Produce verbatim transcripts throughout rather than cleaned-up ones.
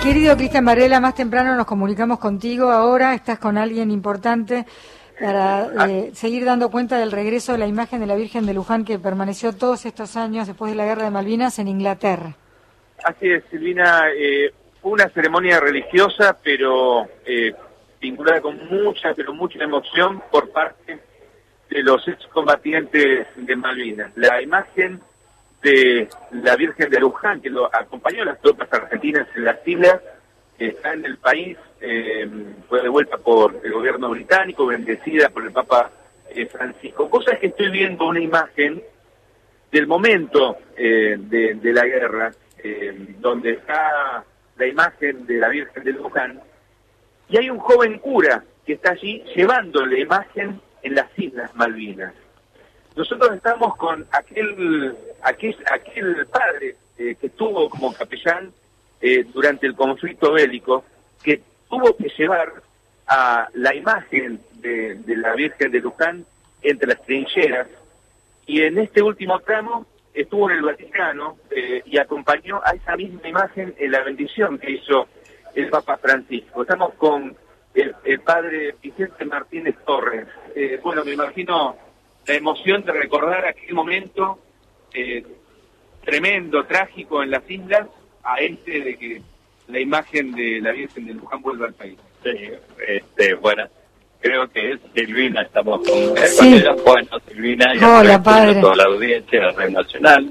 Querido Cristian Varela, más temprano nos comunicamos contigo, ahora estás con alguien importante para eh, seguir dando cuenta del regreso de la imagen de la Virgen de Luján que permaneció todos estos años después de la Guerra de Malvinas en Inglaterra. Así es, Silvina, eh, fue una ceremonia religiosa, pero eh, vinculada con mucha, pero mucha emoción por parte de los excombatientes de Malvinas. La imagen de la Virgen de Luján, que lo acompañó a las tropas argentinas en las islas, está en el país, eh, fue devuelta por el gobierno británico, bendecida por el Papa eh, Francisco. Cosa es que estoy viendo una imagen del momento eh, de, de la guerra, eh, donde está la imagen de la Virgen de Luján, y hay un joven cura que está allí llevando la imagen en las Islas Malvinas. Nosotros estamos con aquel aquel, aquel padre eh, que estuvo como capellán eh, durante el conflicto bélico, que tuvo que llevar a la imagen de, de la Virgen de Luján entre las trincheras, y en este último tramo estuvo en el Vaticano eh, y acompañó a esa misma imagen en la bendición que hizo el Papa Francisco. Estamos con el, el padre Vicente Martínez Torres. Eh, bueno, me imagino la emoción de recordar aquel momento eh, tremendo, trágico en las islas, a este de que la imagen de la Virgen de Luján vuelva al país. Sí, este, bueno, creo que es Silvina, estamos con, sí. con ella. Bueno, Silvina, y hola, padre. Toda la audiencia de Radio Nacional.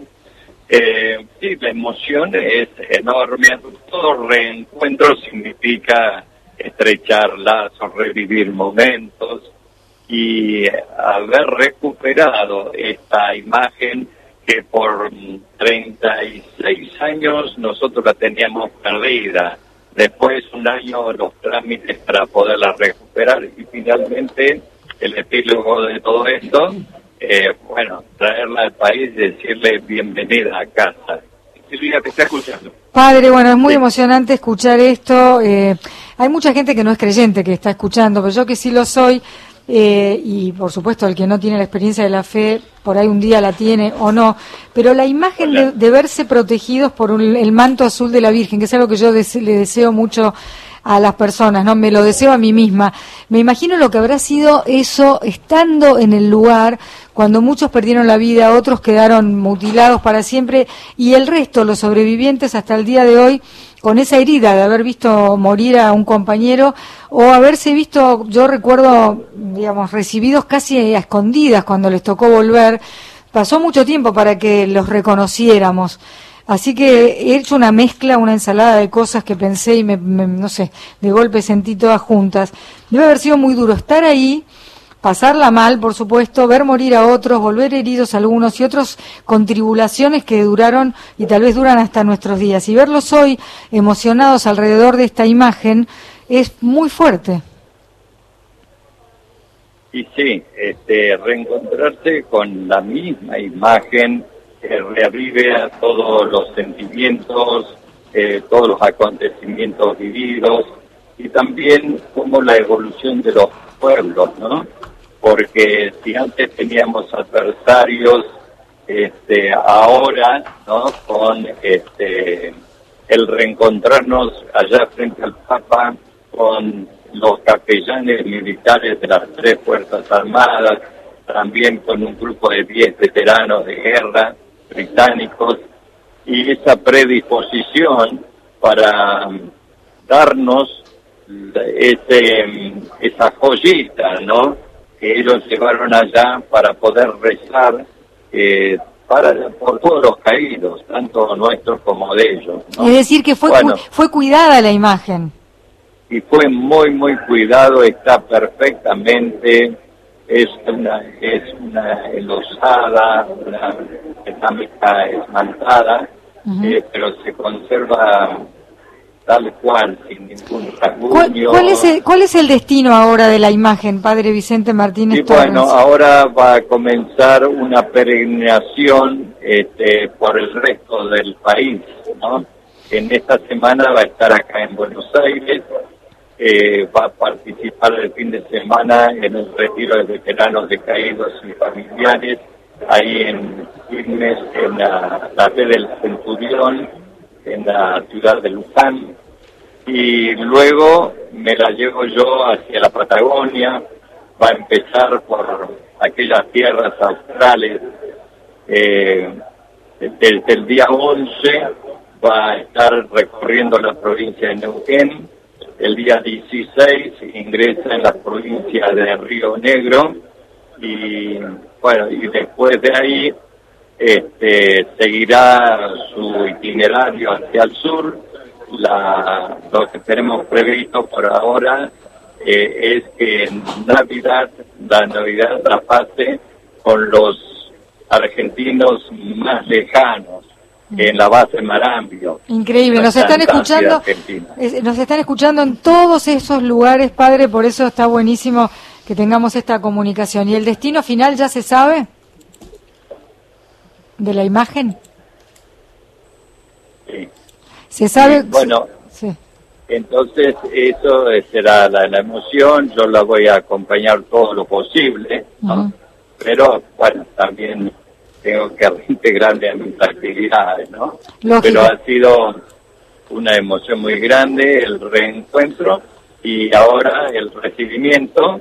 Eh, sí, la emoción es enorme. Todo reencuentro significa estrechar lazos, revivir momentos, y haber recuperado esta imagen que por treinta y seis años nosotros la teníamos perdida. Después un año los trámites para poderla recuperar, y finalmente el epílogo de todo esto, eh, bueno, traerla al país y decirle bienvenida a casa. Silvina, te está escuchando. Padre, bueno, es muy sí. emocionante escuchar esto. Eh, hay mucha gente que no es creyente que está escuchando, pero yo que sí lo soy, eh, y por supuesto el que no tiene la experiencia de la fe, por ahí un día la tiene o no, pero la imagen de, de verse protegidos por un, el manto azul de la Virgen, que es algo que yo dese, le deseo mucho a las personas, no me lo deseo a mí misma. Me imagino lo que habrá sido eso estando en el lugar cuando muchos perdieron la vida, otros quedaron mutilados para siempre, y el resto, los sobrevivientes hasta el día de hoy, con esa herida de haber visto morir a un compañero o haberse visto, yo recuerdo, digamos, recibidos casi a escondidas cuando les tocó volver. Pasó mucho tiempo para que los reconociéramos. Así que he hecho una mezcla, una ensalada de cosas que pensé y me, me, no sé, de golpe sentí todas juntas. Debe haber sido muy duro estar ahí, pasarla mal, por supuesto, ver morir a otros, volver heridos algunos y otros con tribulaciones que duraron y tal vez duran hasta nuestros días. Y verlos hoy emocionados alrededor de esta imagen es muy fuerte. Y sí, este, reencontrarse con la misma imagen que reavive a todos los sentimientos, eh, todos los acontecimientos vividos, y también como la evolución de los pueblos, ¿no? Porque si antes teníamos adversarios, este, ahora, ¿no? Con este, el reencontrarnos allá frente al Papa con los capellanes militares de las tres Fuerzas Armadas, también con un grupo de diez veteranos de guerra británicos, y esa predisposición para darnos ese, esa joyita, ¿no?, que ellos llevaron allá para poder rezar eh, para por todos los caídos, tanto nuestros como de ellos, ¿no? Es decir, que fue bueno, cu fue cuidada la imagen. Y fue muy, muy cuidado, está perfectamente, es una, es una enlosada, una cerámica esmaltada, uh-huh. eh, pero se conserva tal cual, sin ningún rasguño. ¿Cuál, cuál, es el, ¿Cuál es el destino ahora de la imagen, padre Vicente Martínez Y Torres? bueno, ahora va a comenzar una peregrinación este, por el resto del país, ¿no? En esta semana va a estar acá en Buenos Aires, eh, va a participar el fin de semana en el retiro de veteranos de caídos y familiares, ahí en Quilmes, en la, la fe del Centurión, en la ciudad de Luján. y luego me la llevo yo hacia la Patagonia. Va a empezar por aquellas tierras australes. Eh, desde el día once va a estar recorriendo la provincia de Neuquén. El día dieciséis ingresa en la provincia de Río Negro y bueno, y después de ahí este, seguirá su itinerario hacia el sur. La, lo que tenemos previsto por ahora eh, es que en Navidad, la Navidad la pase con los argentinos más lejanos, en la base Marambio. Increíble, nos están escuchando, nos están escuchando en todos esos lugares, padre, por eso está buenísimo que tengamos esta comunicación. ¿Y el destino final ya se sabe de la imagen? Sí. ¿Se sabe? Sí, bueno, sí. Entonces eso será la, la emoción, yo la voy a acompañar todo lo posible, ¿no? Uh-huh. Pero bueno, también tengo que reintegrarme a mis actividades, ¿no? Lógico. Pero ha sido una emoción muy grande el reencuentro y ahora el recibimiento,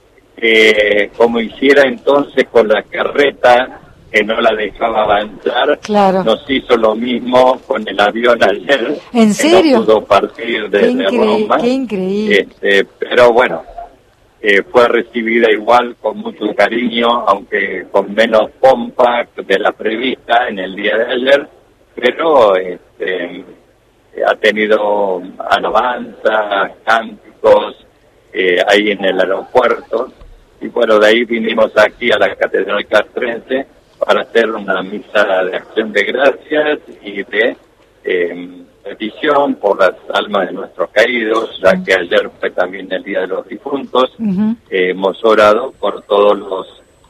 eh, como hiciera entonces con la carreta que no la dejaba avanzar, claro. Nos hizo lo mismo con el avión ayer. ¿En serio? No pudo partir desde qué incre- Roma. Qué increíble. Este, pero bueno, eh, fue recibida igual con mucho cariño, aunque con menos pompa de la prevista en el día de ayer, pero este, ha tenido alabanzas, cánticos eh, ahí en el aeropuerto. Y bueno, de ahí vinimos aquí a la Catedral Castrense para hacer una misa de acción de gracias y de eh, petición por las almas de nuestros caídos, ya que ayer fue también el Día de los Difuntos. Uh-huh. Eh, hemos orado por todos los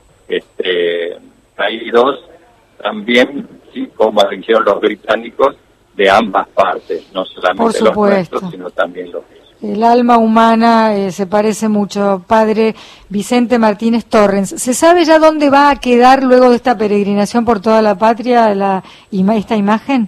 este, caídos, también, sí, como dijeron los británicos, de ambas partes, no solamente los nuestros, sino también los de El alma humana eh, se parece mucho. Padre Vicente Martínez Torrens, ¿se sabe ya dónde va a quedar luego de esta peregrinación por toda la patria la esta imagen?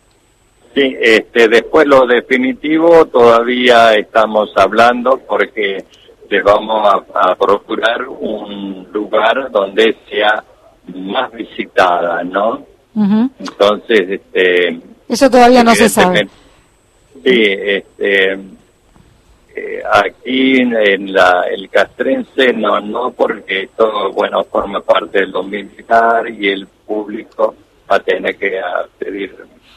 Sí, este, después lo definitivo todavía estamos hablando porque le vamos a, a procurar un lugar donde sea más visitada, ¿no? Uh-huh. Entonces, este... Eso todavía no se sabe. Sí, este... Eh, aquí en la, el castrense no, no, porque todo, bueno, forma parte de lo militar y el público va a tener que pedir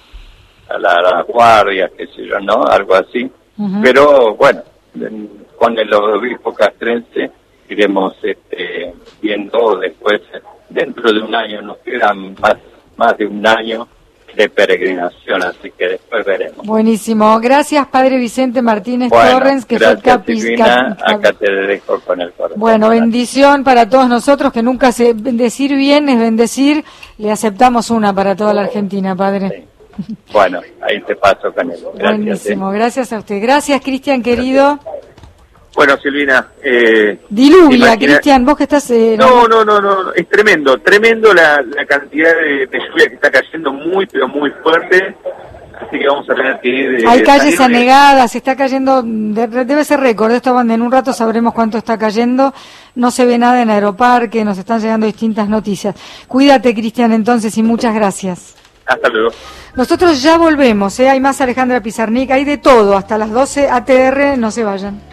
a la, a la guardia, qué sé yo, ¿no? Algo así. Uh-huh. Pero bueno, con el obispo castrense iremos este, viendo después, dentro de un año, nos quedan más, más de un año de peregrinación, así que después veremos. Buenísimo, gracias Padre Vicente Martínez bueno, Torrens, que gracias, fue capi, Silvina, cap, acá te dejo con el corazón. Bueno, bendición para todos nosotros, que nunca se decir bien es bendecir, le aceptamos una para toda la Argentina, Padre. Sí. Bueno, ahí te paso con él. Gracias, buenísimo, eh. gracias a usted. Gracias, Cristian, querido. Gracias. Bueno, Silvina, eh, diluvia, imagina... Cristian, vos que estás... Eh, no, no, no, no, es tremendo, tremendo la, la cantidad de, de lluvia que está cayendo muy, pero muy fuerte, así que vamos a tener que ir... Hay calles anegadas, está cayendo, de, debe ser récord, esto en un rato sabremos cuánto está cayendo, no se ve nada en Aeroparque, nos están llegando distintas noticias. Cuídate, Cristian, entonces, y muchas gracias. Hasta luego. Nosotros ya volvemos, ¿eh? Hay más Alejandra Pizarnik, hay de todo, hasta las doce, A T R, no se vayan.